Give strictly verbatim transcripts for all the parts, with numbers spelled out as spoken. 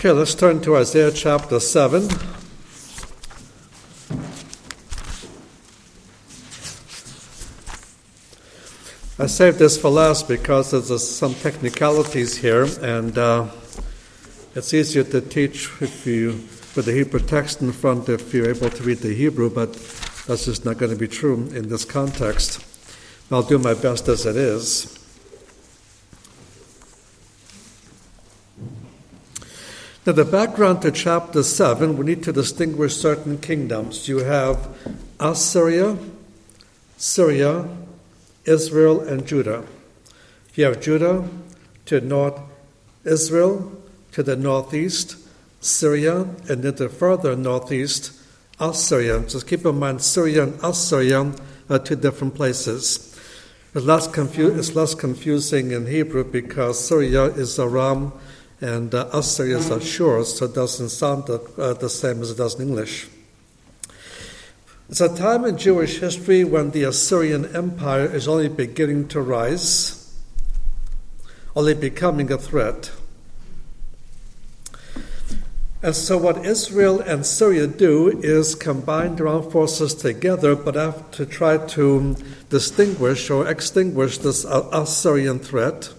Okay, let's turn to Isaiah chapter seven. I saved this for last because there's some technicalities here, and uh, it's easier to teach if you with the Hebrew text in front if you're able to read the Hebrew, but that's just not going to be true in this context. I'll do my best as it is. Now, the background to chapter seven, we need to distinguish certain kingdoms. You have Assyria, Syria, Israel, and Judah. You have Judah to the north, Israel to the northeast, Syria, and then the further northeast, Assyria. Just keep in mind, Syria and Assyria are two different places. It's less, confu- it's less confusing in Hebrew because Syria is Aram and uh, Assyria is Ashur, so it doesn't sound the, uh, the same as it does in English. It's a time in Jewish history when the Assyrian Empire is only beginning to rise, only becoming a threat. And so what Israel and Syria do is combine their armed forces together, but have to try to distinguish or extinguish this Assyrian threat.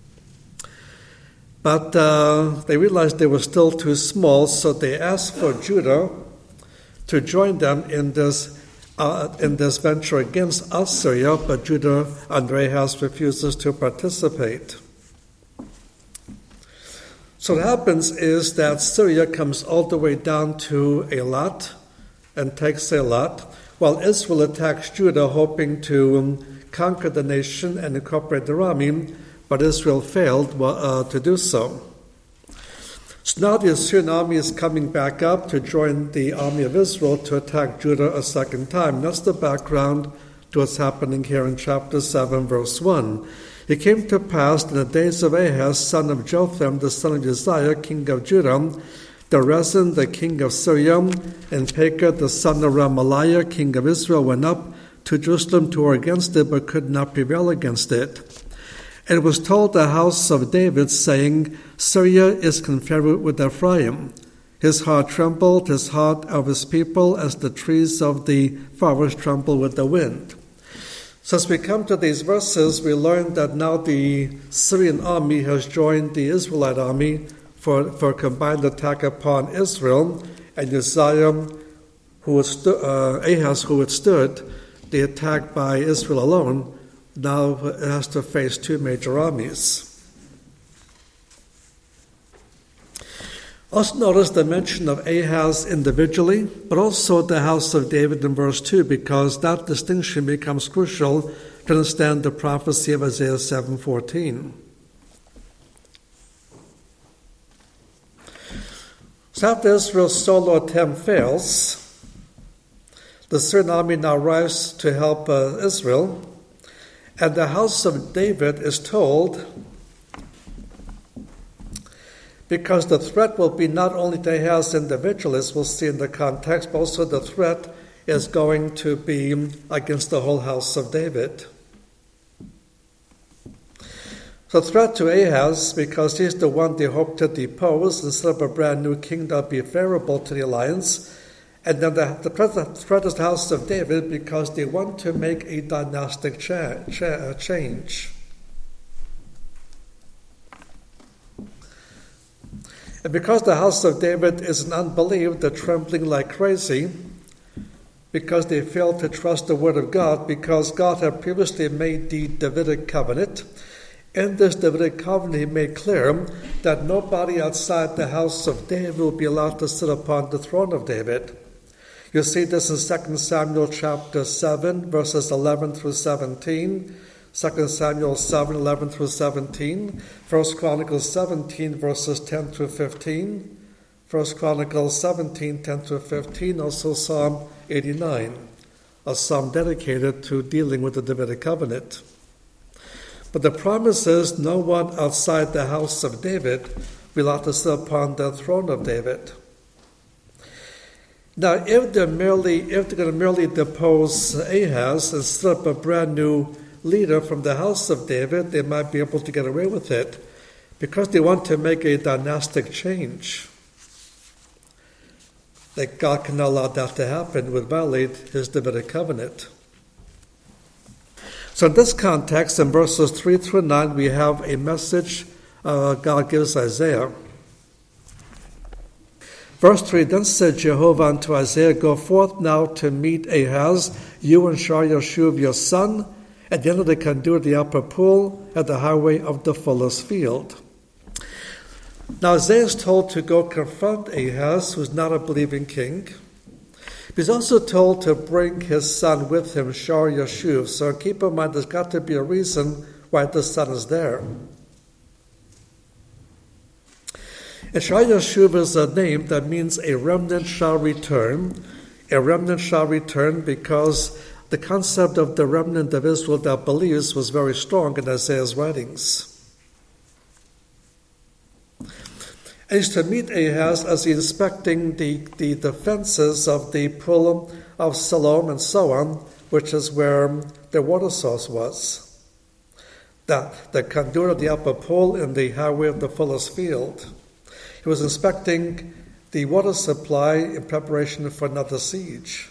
But uh, they realized they were still too small, so they asked for Judah to join them in this uh, in this venture against Assyria, but Judah under Ahaz refuses to participate. So what happens is that Syria comes all the way down to Eilat and takes Eilat, while Israel attacks Judah, hoping to um, conquer the nation and incorporate the army, but Israel failed uh, to do so. So now the Assyrian army is coming back up to join the army of Israel to attack Judah a second time. That's the background to what's happening here in chapter seven, verse one. It came to pass in the days of Ahaz, son of Jotham, the son of Uzziah, king of Judah, the Rezin, the king of Syria, and Pekah, the son of Remaliah, king of Israel, went up to Jerusalem to war against it, but could not prevail against it. And it was told the house of David, saying, Syria is confederate with Ephraim. His heart trembled, his heart of his people, as the trees of the forest tremble with the wind. So as we come to these verses, we learn that now the Syrian army has joined the Israelite army for, for a combined attack upon Israel, and Uzziah, who withstood, uh, Ahaz, who withstood the attack by Israel alone, now has to face two major armies. Also notice the mention of Ahaz individually, but also the house of David in verse two, because that distinction becomes crucial to understand the prophecy of Isaiah seven fourteen. So after Israel's solo attempt fails, the Syrian army now arrives to help uh, Israel, and the house of David is told, because the threat will be not only to Ahaz individually, as we'll see in the context, but also the threat is going to be against the whole house of David. So threat to Ahaz, because he's the one they hope to depose and set up a brand new king that will be favorable to the alliance. And then the, the threat is the house of David because they want to make a dynastic cha- cha- change. And because the house of David is in unbelief, they're trembling like crazy because they failed to trust the word of God, because God had previously made the Davidic covenant. In this Davidic covenant, he made clear that nobody outside the house of David will be allowed to sit upon the throne of David. You see this in Second Samuel chapter seven, verses eleven through seventeen. Second Samuel seven, eleven through seventeen. First Chronicles seventeen, verses ten through fifteen. First Chronicles seventeen, ten through fifteen. Also Psalm eighty-nine, a psalm dedicated to dealing with the Davidic covenant. But the promise is no one outside the house of David will have to sit upon the throne of David. Now, if they're merely, if they're going to merely depose Ahaz and set up a brand new leader from the house of David, they might be able to get away with it because they want to make a dynastic change. that God cannot allow that to happen would violate his Davidic covenant. So in this context, in verses three through nine, we have a message uh, God gives Isaiah. Verse three, then said Jehovah unto Isaiah, go forth now to meet Ahaz, you and Shear-Yashub your son, at the end of the conduit of the upper pool, at the highway of the fuller's field. Now Isaiah is told to go confront Ahaz, who's not a believing king. He's also told to bring his son with him, Shear-Yashub. So keep in mind, there's got to be a reason why the son is there. And Shear-Yashub is a name that means a remnant shall return. A remnant shall return because the concept of the remnant of Israel that believes was very strong in Isaiah's writings. And he's to meet Ahaz as he's inspecting the, the defenses of the pool of Siloam and so on, which is where the water source was. That the conduit of the upper pool in the highway of the fuller's field. He was inspecting the water supply in preparation for another siege.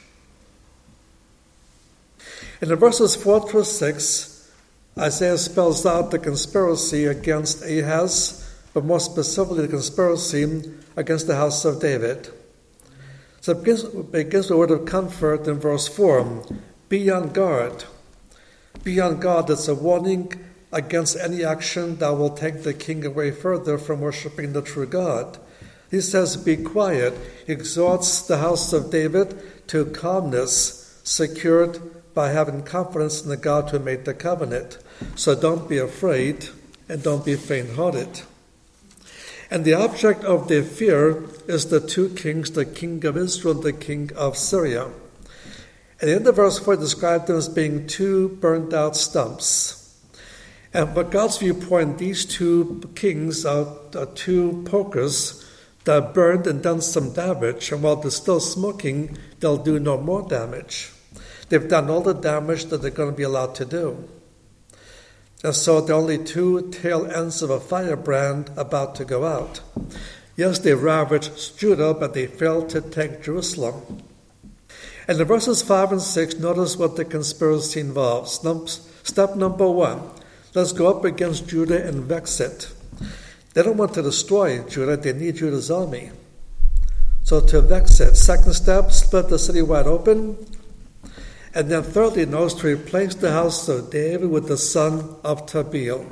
And in verses four through six, Isaiah spells out the conspiracy against Ahaz, but more specifically the conspiracy against the house of David. So it begins, it begins with a word of comfort in verse four. Be on guard. Be on guard. It's a warning against any action that will take the king away further from worshiping the true God. He says, be quiet. He exhorts the house of David to calmness, secured by having confidence in the God who made the covenant. So don't be afraid and don't be faint-hearted. And the object of their fear is the two kings, the king of Israel and the king of Syria. At the end of verse four, described them as being two burned-out stumps. And from God's viewpoint, these two kings are, are two pokers that burned and done some damage, and while they're still smoking, they'll do no more damage. They've done all the damage that they're going to be allowed to do. And so they're only two tail ends of a firebrand about to go out. Yes, they ravaged Judah, but they failed to take Jerusalem. And in verses five and six, notice what the conspiracy involves. Step number one, let's go up against Judah and vex it. They don't want to destroy Judah, they need Judah's army. So to vex it. Second step, split the city wide open. And then thirdly, notice to replace the house of David with the son of Tabeel.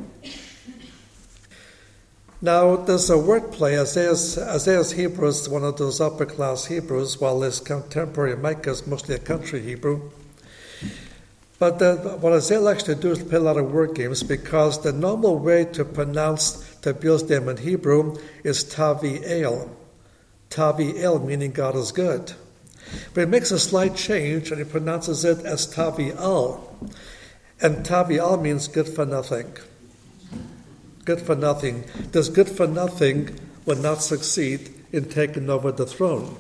Now, there's a wordplay. Isaiah's, Isaiah's Hebrew is one of those upper-class Hebrews, while his contemporary Micah is mostly a country Hebrew. But the, what Isaiah likes to do is play a lot of word games, because the normal way to pronounce Tabeel's name in Hebrew is Taviel. Taviel, meaning God is good. But he makes a slight change, and he pronounces it as Tavial. And Tavial means good for nothing. Good for nothing. This good for nothing will not succeed in taking over the throne.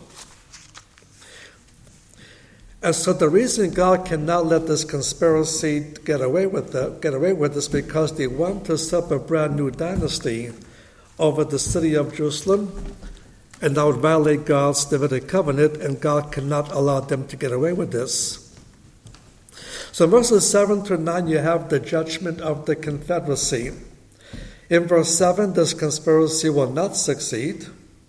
And so the reason God cannot let this conspiracy get away with it, get away with is because they want to set up a brand new dynasty over the city of Jerusalem, and that would violate God's Davidic covenant, and God cannot allow them to get away with this. So in verses seven through nine, you have the judgment of the confederacy. In verse seven, this conspiracy will not succeed.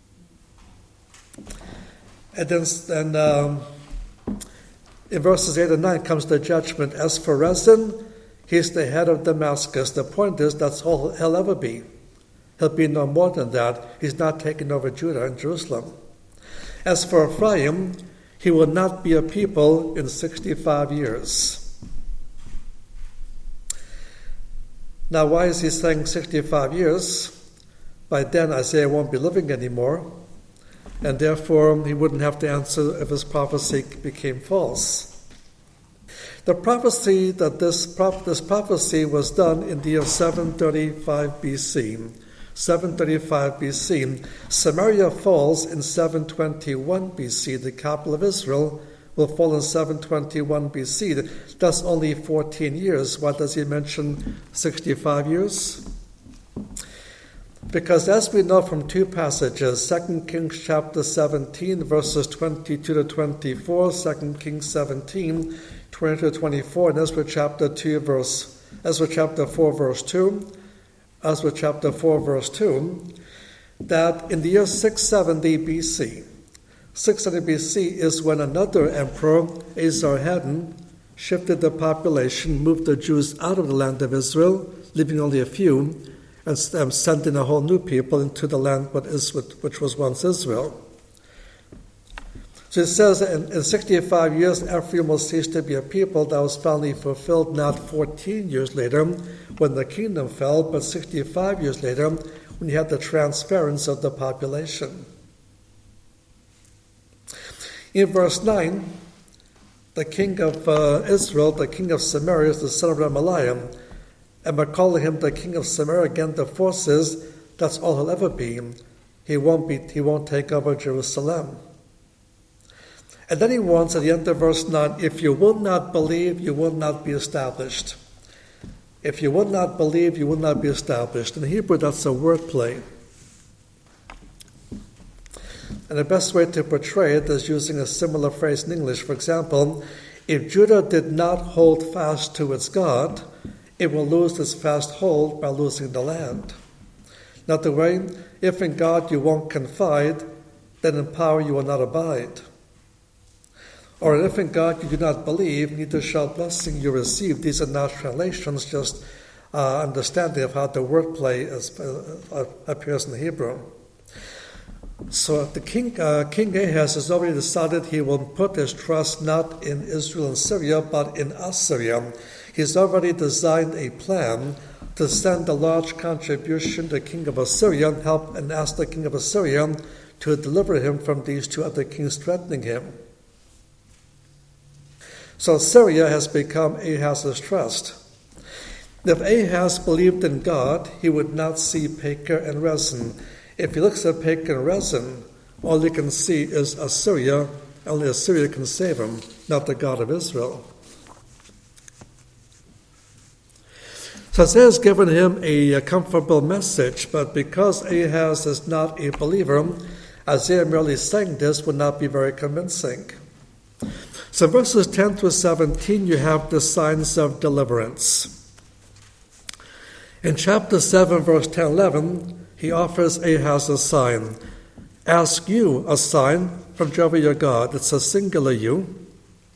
And then and, um, in verses eight and nine comes the judgment. As for Rezin, he's the head of Damascus. The point is, that's all he'll ever be. He'll be no more than that. He's not taking over Judah and Jerusalem. As for Ephraim, he will not be a people in sixty-five years. Now, why is he saying sixty-five years? By then, Isaiah won't be living anymore, and therefore he wouldn't have to answer if his prophecy became false. The prophecy that this, this prophecy was done in the year seven thirty-five B C. seven thirty-five B C. Samaria falls in seven twenty-one B C. The capital of Israel will fall in seven twenty-one B C. That's only fourteen years. Why does he mention sixty-five years? Because as we know from two passages, Second Kings chapter seventeen, verses twenty-two to twenty-four, Second Kings seventeen, twenty to twenty-four, and Ezra chapter two, verse Ezra chapter four, verse two, Ezra chapter four, verse two, that in the year six seventy B C, six seventy B C is when another emperor, Esarhaddon, shifted the population, moved the Jews out of the land of Israel, leaving only a few, and sent in a whole new people into the land which was once Israel. So it says that in, in sixty-five years, Ephraim will cease to be a people. That was finally fulfilled not fourteen years later when the kingdom fell, but sixty-five years later when you had the transference of the population. In verse nine, the king of uh, Israel, the king of Samaria, is the son of Remaliah. And by calling him the king of Samaria, again, the force is that's all he'll ever be. He won't be. He won't take over Jerusalem. And then he warns at the end of verse nine, if you will not believe, you will not be established. If you will not believe, you will not be established. In Hebrew, that's a wordplay. And the best way to portray it is using a similar phrase in English. For example, if Judah did not hold fast to its God, it will lose its fast hold by losing the land. Not the way, if in God you won't confide, then in power you will not abide. Or if in God you do not believe, neither shall blessing you receive. These are not translations, just uh, understanding of how the wordplay is, uh, appears in the Hebrew. So the king, uh, King Ahaz has already decided he will put his trust not in Israel and Syria, but in Assyria. He's already designed a plan to send a large contribution to the king of Assyria and help and ask the king of Assyria to deliver him from these two other kings threatening him. So Syria has become Ahaz's trust. If Ahaz believed in God, he would not see Pekah and Rezin. If he looks at Pekah and Rezin, all he can see is Assyria. Only Assyria can save him, not the God of Israel. So Isaiah has given him a, a comfortable message, but because Ahaz is not a believer, Isaiah merely saying this would not be very convincing. So verses ten through seventeen, you have the signs of deliverance. In chapter seven, verse ten eleven, he offers Ahaz a sign. Ask you a sign from Jehovah your God. It's a singular you.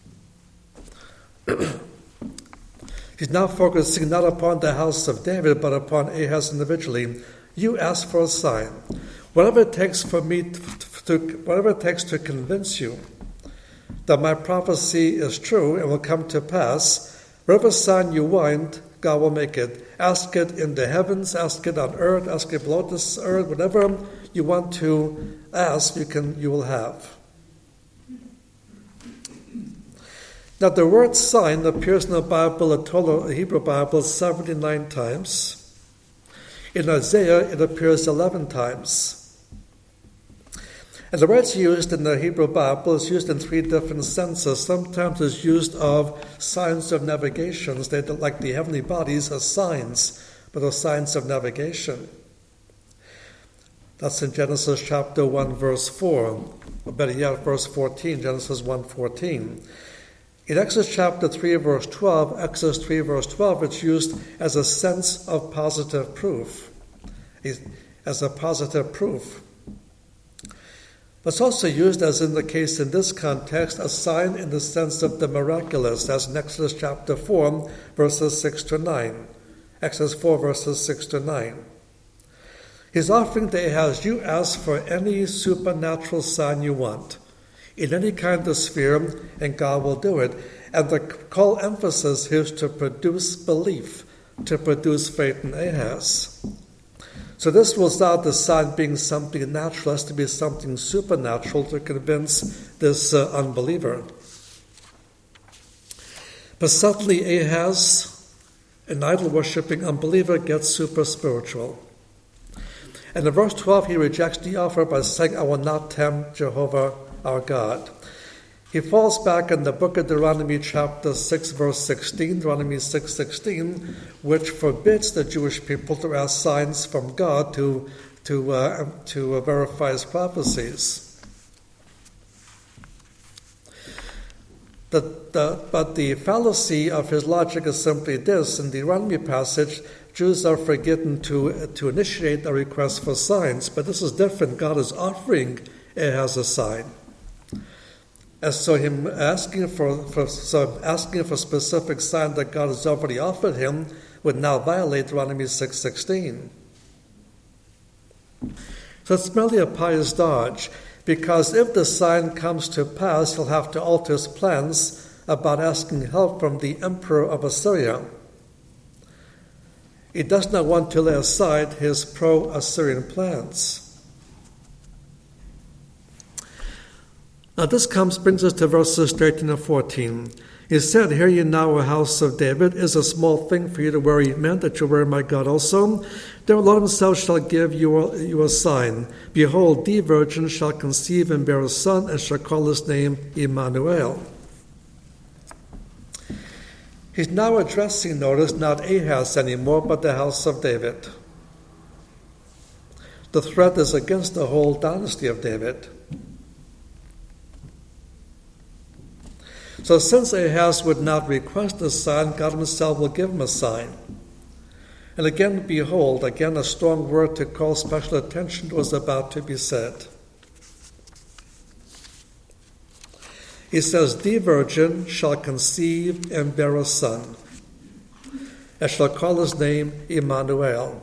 He's now focusing not upon the house of David, but upon Ahaz individually. You ask for a sign. Whatever it takes for me to, to whatever it takes to convince you that my prophecy is true and will come to pass, whatever sign you want, God will make it. Ask it in the heavens, ask it on earth, ask it below this earth, whatever you want to ask, you can you will have. Now, the word sign appears in the Bible, the Hebrew Bible, seventy-nine times. In Isaiah, it appears eleven times. And the words used in the Hebrew Bible is used in three different senses. Sometimes it's used of signs of navigations. They like the heavenly bodies as signs, but are signs of navigation. That's in Genesis chapter one, verse four. Or better yet, verse fourteen, Genesis one fourteen. In Exodus chapter three, verse twelve, Exodus three, verse twelve, it's used as a sense of positive proof, as a positive proof. But it's also used, as in the case in this context, a sign in the sense of the miraculous, as in Exodus chapter four, verses six to nine. Exodus four, verses six to nine. He's offering to Ahaz, you ask for any supernatural sign you want, in any kind of sphere, and God will do it. And the call emphasis here is to produce belief, to produce faith in Ahaz. So this was not the sign being something natural, it has to be something supernatural to convince this uh, unbeliever. But suddenly Ahaz, an idol-worshipping unbeliever, gets super spiritual. And in verse twelve, he rejects the offer by saying, I will not tempt Jehovah our God. He falls back in the book of Deuteronomy chapter six, verse sixteen, Deuteronomy six sixteen, which forbids the Jewish people to ask signs from God to to, uh, to uh, verify his prophecies. The, the, but the fallacy of his logic is simply this. In the Deuteronomy passage, Jews are forbidden to, to initiate a request for signs, but this is different. God is offering Ahaz a sign. And so him asking for, for so asking for a specific sign that God has already offered him would now violate Deuteronomy six sixteen. So it's merely a pious dodge, because if the sign comes to pass, he'll have to alter his plans about asking help from the emperor of Assyria. He does not want to lay aside his pro-Assyrian plans. Now this comes brings us to verses thirteen and fourteen. He said, "Hear ye now, O house of David, is a small thing for you to worry men, that you worry my God also. The Lord himself shall give you a, you a sign. Behold, the virgin shall conceive and bear a son, and shall call his name Emmanuel." He's now addressing, notice, not Ahaz anymore, but the house of David. The threat is against the whole dynasty of David. So since Ahaz would not request a sign, God himself will give him a sign. And again, behold, again a strong word to call special attention was about to be said. He says, "The virgin shall conceive and bear a son, and shall call his name Emmanuel."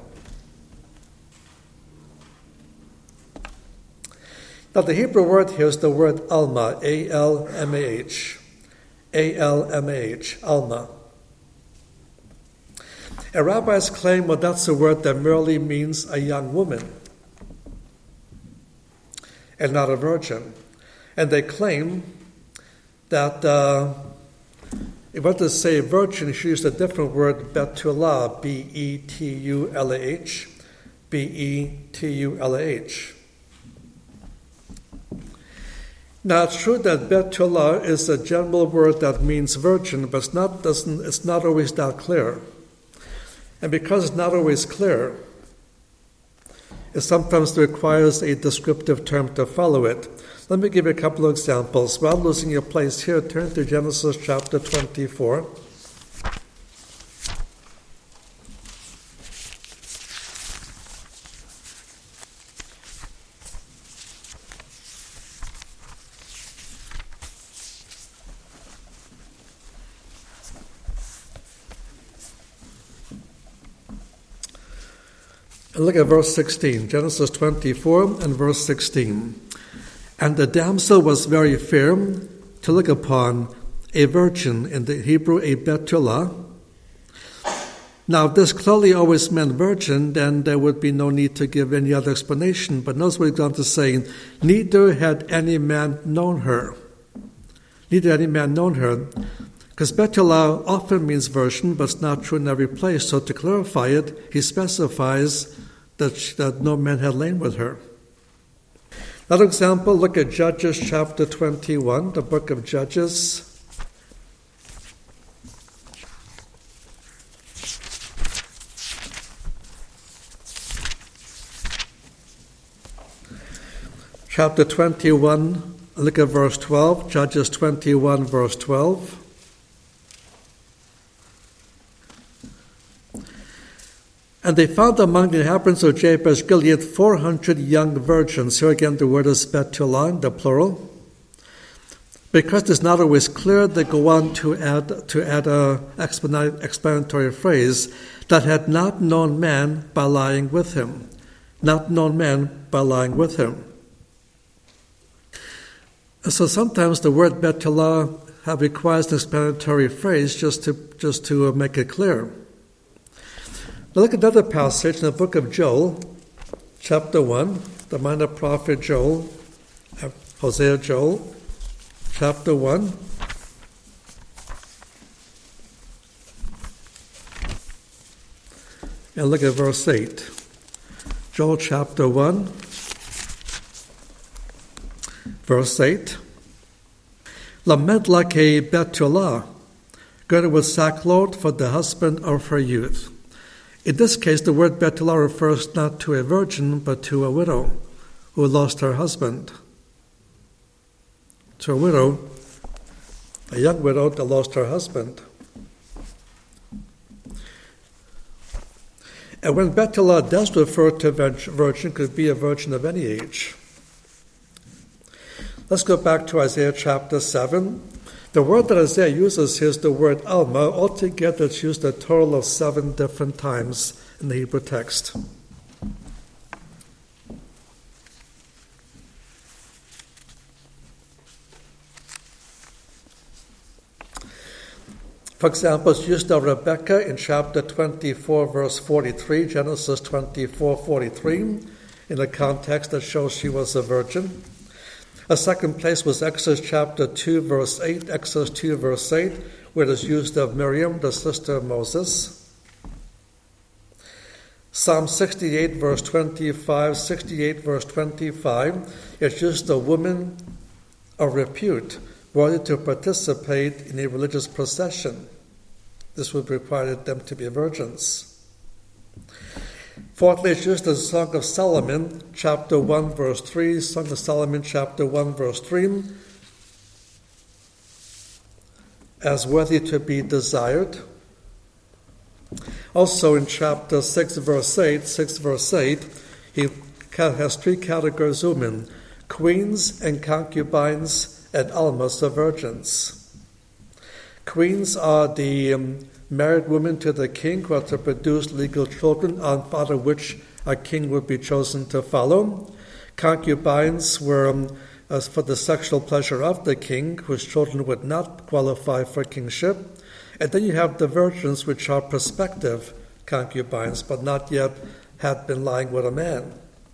Now the Hebrew word here is the word Alma, A L M A H. A L M A H, Alma. And rabbis claim, well, that's a word that merely means a young woman and not a virgin. And they claim that uh, if I want to say virgin, she used a different word, Betulah, B E T U L A H, B E T U L A H. Now, it's true that Betulah is a general word that means virgin, but it's not, doesn't, it's not always that clear. And because it's not always clear, it sometimes requires a descriptive term to follow it. Let me give you a couple of examples. While losing your place here, turn to Genesis chapter twenty-four. And look at verse sixteen, Genesis twenty-four and verse sixteen. "And the damsel was very fair to look upon, a virgin," in the Hebrew, a Betulah. Now, if this clearly always meant virgin, then there would be no need to give any other explanation. But notice what he's going to say, "Neither had any man known her." Neither had any man known her. Because Betulah often means virgin, but it's not true in every place. So to clarify it, he specifies that, she, that no man had lain with her. Another example, look at Judges chapter twenty-one, the book of Judges. Chapter twenty-one, look at verse twelve, Judges twenty-one, verse twelve. "And they found among the inhabitants of Jabesh Gilead four hundred young virgins." Here again the word is Betulah, the plural. Because it's not always clear, they go on to add to add a explanatory phrase, "that had not known man by lying with him." Not known man by lying with him. So sometimes the word Betulah requires an explanatory phrase just to just to make it clear. Now look at another passage in the book of Joel, chapter one, the minor prophet Joel, Hosea Joel, chapter one. And look at verse eight. Joel chapter one, verse eight. "Lament like a Betulah, girded with sackcloth for the husband of her youth. In this case, the word Betula refers not to a virgin, but to a widow who lost her husband. To a widow, a young widow that lost her husband. And when Betula does refer to a virgin, it could be a virgin of any age. Let's go back to Isaiah chapter seven. The word that Isaiah uses here is the word Alma. Altogether, it's used a total of seven different times in the Hebrew text. For example, it's used of Rebekah in chapter twenty-four, verse forty-three, Genesis twenty-four, forty-three, in a context that shows she was a virgin. A second place was Exodus chapter two, verse eight, Exodus two, verse eight, where it is used of Miriam, the sister of Moses. Psalm sixty-eight, verse twenty-five, sixty-eight, verse twenty-five, it's used of women of repute, worthy to participate in a religious procession. This would require them to be virgins. Fourthly, it's used as the Song of Solomon, chapter one, verse three, Song of Solomon, chapter one, verse three, as worthy to be desired. Also in chapter six, verse eight, six, verse eight, he has three categories of women: queens and concubines and almas, or virgins. Queens are the um, married women to the king who are to produce legal children, on father which a king would be chosen to follow. Concubines were um, as for the sexual pleasure of the king, whose children would not qualify for kingship. And then you have the virgins, which are prospective concubines, but not yet had been lying with a man.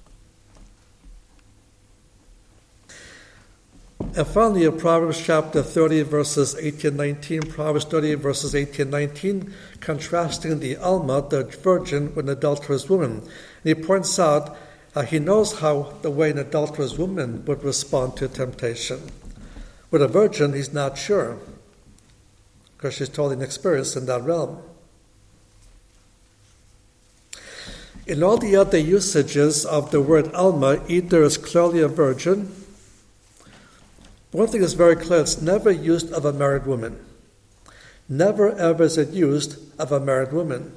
And finally, in Proverbs chapter thirty, verses eighteen, nineteen, Proverbs thirty, verses eighteen, nineteen, contrasting the Alma, the virgin, with an adulterous woman. And he points out uh, he knows how the way an adulterous woman would respond to temptation. With a virgin, he's not sure, because she's totally inexperienced in that realm. In all the other usages of the word Alma, either is clearly a virgin. One thing is very clear: it's never used of a married woman. Never ever is it used of a married woman.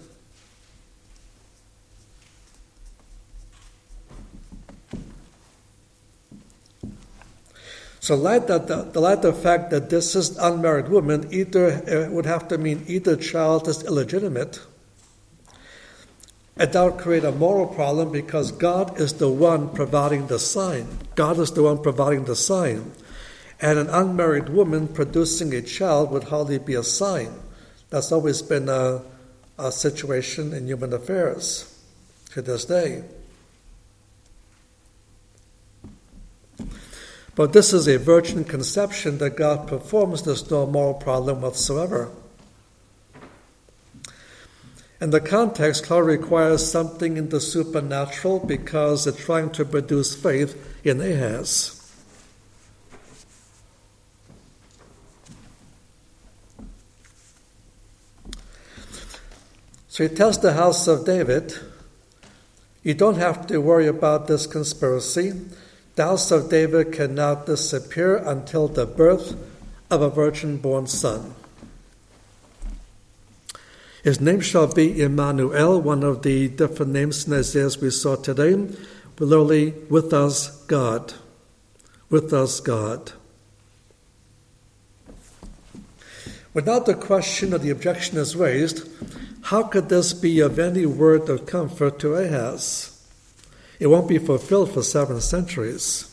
So like that, the, the light of the fact that this is an unmarried woman, either it would have to mean either child is illegitimate, and that would create a moral problem, because God is the one providing the sign. God is the one providing the sign. And an unmarried woman producing a child would hardly be a sign. That's always been a, a situation in human affairs to this day. But this is a virgin conception that God performs. There's no moral problem whatsoever. And the context clearly requires something in the supernatural, because it's trying to produce faith in Ahaz. So he tells the house of David, you don't have to worry about this conspiracy. The house of David cannot disappear until the birth of a virgin-born son. His name shall be Emmanuel, one of the different names in Isaiah we saw today, but literally, with us God. With us God. Without the question or the objection is raised, how could this be of any word of comfort to Ahaz? It won't be fulfilled for seven centuries.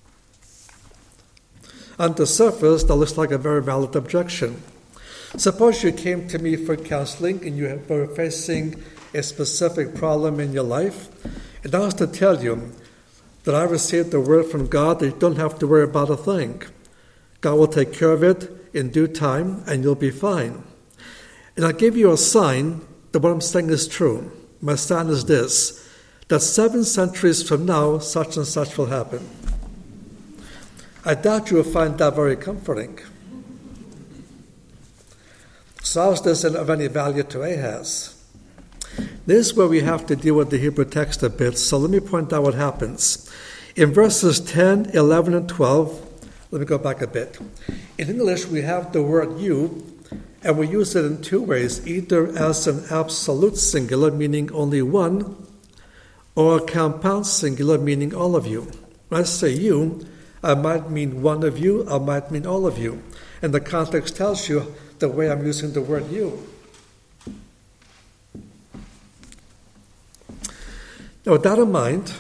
On the surface, that looks like a very valid objection. Suppose you came to me for counseling and you were facing a specific problem in your life, and I was to tell you that I received the word from God that you don't have to worry about a thing. God will take care of it in due time, and you'll be fine. And I give you a sign that what I'm saying is true. My sign is this, that seven centuries from now, such and such will happen. I doubt you will find that very comforting. So how is this of any value to Ahaz? This is where we have to deal with the Hebrew text a bit, so let me point out what happens. In verses ten, eleven, and twelve, let me go back a bit. In English, we have the word you, and we use it in two ways, either as an absolute singular, meaning only one, or a compound singular, meaning all of you. When I say you, I might mean one of you, I might mean all of you. And the context tells you the way I'm using the word you. Now, with that in mind,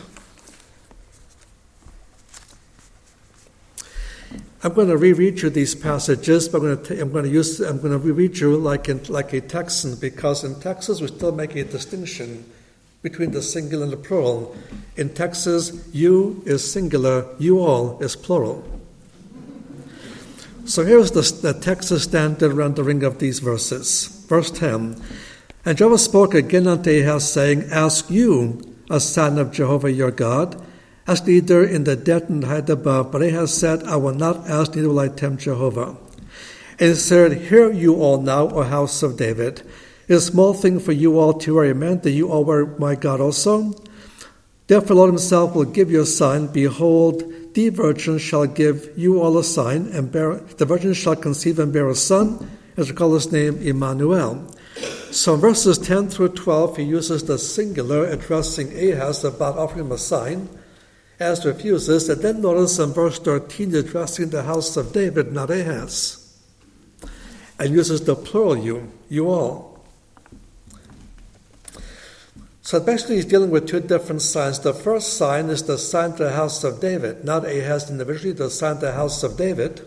I'm going to reread you these passages, but I'm going to, t- I'm going to use I'm going to reread you like in, like a Texan, because in Texas we still make a distinction between the singular and the plural. In Texas, you is singular, you all is plural. So here's the, the Texas standard rendering of these verses. Verse ten, and Jehovah spoke again unto Ahaz, saying, Ask you a sign of Jehovah your God. Ask neither in the dead and height above. But Ahaz said, I will not ask, neither will I tempt Jehovah. And he said, Hear you all now, O house of David. It is a small thing for you all to wear a man, that you all wear my God also. Therefore the Lord himself will give you a sign. Behold, the virgin shall give you all a sign, and bear, the virgin shall conceive and bear a son, and shall call his name Emmanuel. So in verses ten through twelve, he uses the singular, addressing Ahaz about offering him a sign. Ahaz refuses, and then notice in verse thirteen, addressing the house of David, not Ahaz, and uses the plural you, you all. So basically he's dealing with two different signs. The first sign is the sign to the house of David, not Ahaz individually, the sign to the house of David.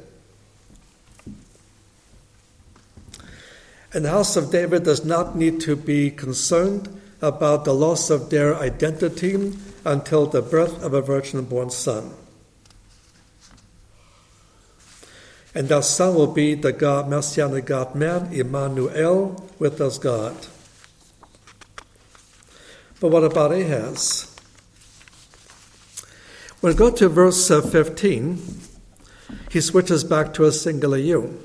And the house of David does not need to be concerned about the loss of their identity until the birth of a virgin-born son. And that son will be the God, Messianic God-man, Emmanuel, with us God. But what about Ahaz? When we go to verse fifteen, he switches back to a singular you.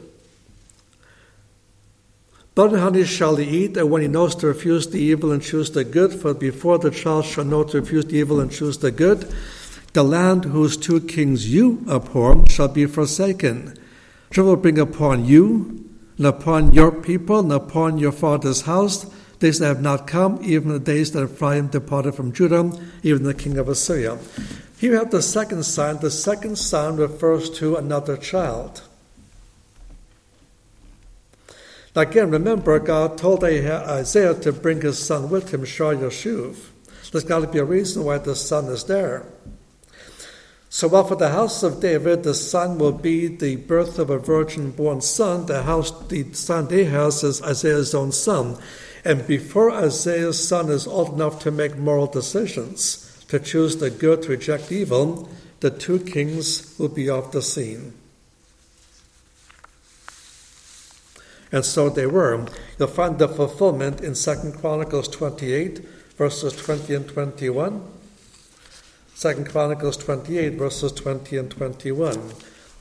Blood and honey shall he eat, and when he knows to refuse the evil and choose the good, for before the child shall know to refuse the evil and choose the good, the land whose two kings you abhor shall be forsaken. Trouble will bring upon you, and upon your people, and upon your father's house, days that have not come, even the days that Ephraim departed from Judah, even the king of Assyria. Here we have the second sign. The second sign refers to another child. Now again, remember, God told Isaiah to bring his son with him, Shar Yashuv. There's got to be a reason why the son is there. So while for the house of David, the son will be the birth of a virgin-born son, the house, the son Ahaz is Isaiah's own son. And before Isaiah's son is old enough to make moral decisions, to choose the good, to reject evil, the two kings will be off the scene. And so they were. You'll find the fulfillment in Second Chronicles twenty-eight, verses twenty and twenty-one. Second Chronicles twenty-eight, verses twenty and twenty-one.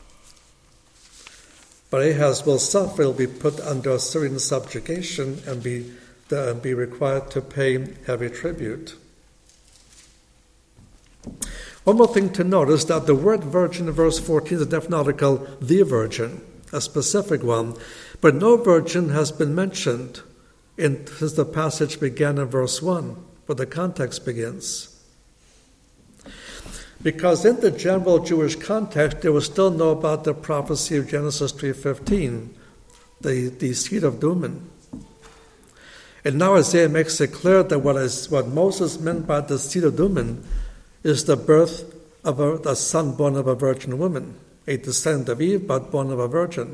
But Ahaz will suffer, will be put under Assyrian subjugation and be, uh, be required to pay heavy tribute. One more thing to note is that the word virgin in verse fourteen is a definite article, the virgin, a specific one. But no virgin has been mentioned in, since the passage began in verse one, where the context begins. Because in the general Jewish context, they will still know about the prophecy of Genesis three fifteen, the, the seed of Duman. And now Isaiah makes it clear that what, is, what Moses meant by the seed of Duman is the birth of a, a son born of a virgin woman, a descendant of Eve, but born of a virgin.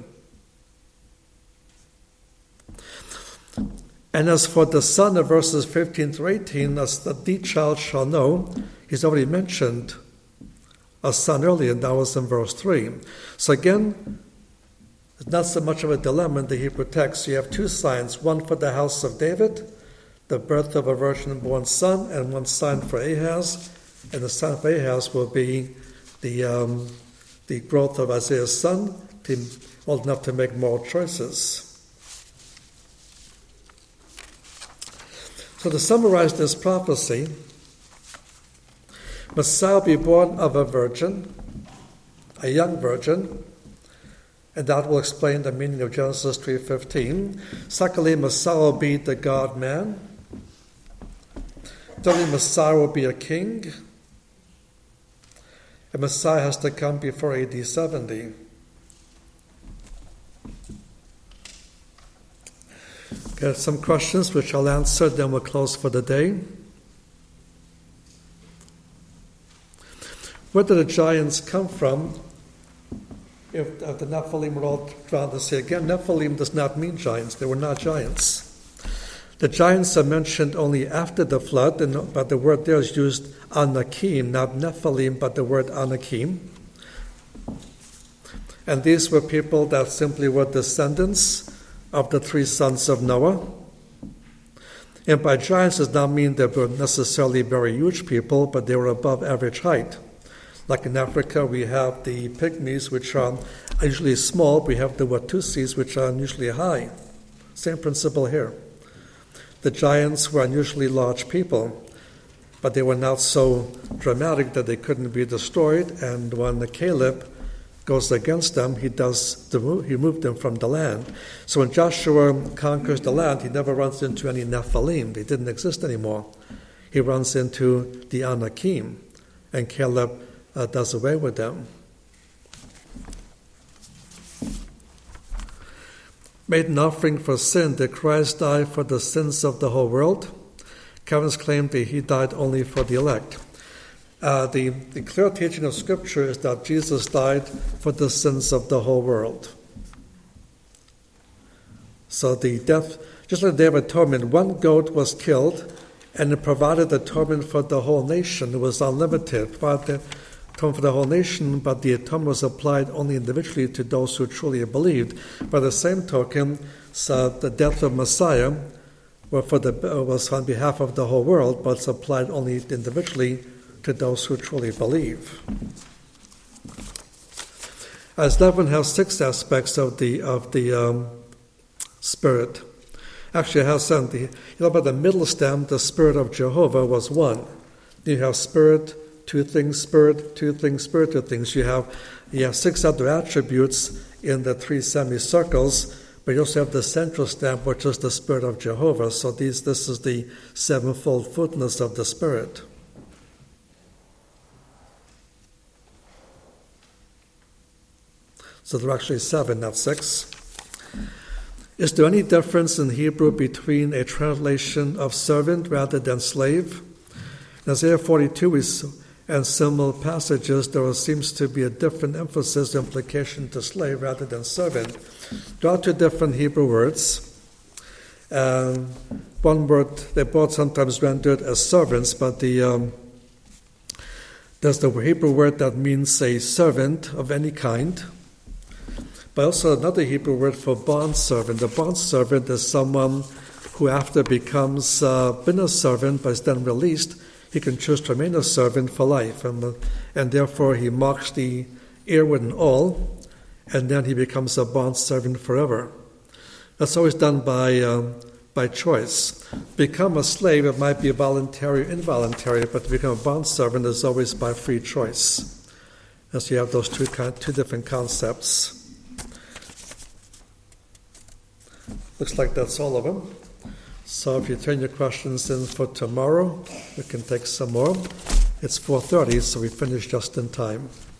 And as for the son of verses fifteen through eighteen, as the, the child shall know, he's already mentioned a son earlier, and that was in verse three. So again, it's not so much of a dilemma in the Hebrew text. You have two signs, one for the house of David, the birth of a virgin-born son, and one sign for Ahaz. And the sign of Ahaz will be the um, the growth of Isaiah's son, old enough to make moral choices. So to summarize this prophecy, Messiah will be born of a virgin, a young virgin, and that will explain the meaning of Genesis three fifteen. Secondly, Messiah will be the God-man. Thirdly, Messiah will be a king. And Messiah has to come before A D seventy. Got some questions which I'll answer, then we'll close for the day. Where did the giants come from? If uh, the Nephilim were all drawn to say again, Nephilim does not mean giants. They were not giants. The giants are mentioned only after the flood, and, but the word there is used Anakim, not Nephilim, but the word Anakim. And these were people that simply were descendants of the three sons of Noah. And by giants does not mean they were necessarily very huge people, but they were above average height. Like in Africa, we have the pygmies, which are usually small. We have the Watusis, which are unusually high. Same principle here. The giants were unusually large people, but they were not so dramatic that they couldn't be destroyed. And when the Caleb goes against them, he does the move, he moved them from the land. So when Joshua conquers the land, he never runs into any Nephilim. They didn't exist anymore. He runs into the Anakim, and Caleb uh, does away with them. Made an offering for sin. Did Christ die for the sins of the whole world? Calvinists claim that he died only for the elect. Uh, the, the clear teaching of Scripture is that Jesus died for the sins of the whole world. So the death, just like the Day of Atonement, one goat was killed, and it provided atonement for the whole nation. It was unlimited, it provided atonement for the whole nation, but the atonement was applied only individually to those who truly believed. By the same token, so the death of Messiah were for the, was on behalf of the whole world, but it's applied only individually to those who truly believe. As Levin has six aspects of the of the um, Spirit. Actually, it has seven. The, you know about the middle stem, the Spirit of Jehovah was one. You have Spirit, two things, Spirit, two things, Spirit, two things. You have you have six other attributes in the three semicircles, but you also have the central stem, which is the Spirit of Jehovah. So these this is the sevenfold fullness of the Spirit. So there are actually seven, not six. Is there any difference in Hebrew between a translation of servant rather than slave? In Isaiah forty-two and similar passages, there seems to be a different emphasis or implication to slave rather than servant. There are two different Hebrew words. Um, one word, they both sometimes rendered as servants, but the um, there's the Hebrew word that means a servant of any kind. But also another Hebrew word for bondservant. A bondservant is someone who, after becomes uh, been a servant but is then released, he can choose to remain a servant for life, and and therefore he marks the heir with an awl, and then he becomes a bondservant forever. That's always done by uh, by choice. Become a slave, it might be voluntary or involuntary, but to become a bondservant is always by free choice. And so you have those two two different concepts. Looks like that's all of them. So if you turn your questions in for tomorrow, we can take some more. It's four thirty, so we finished just in time.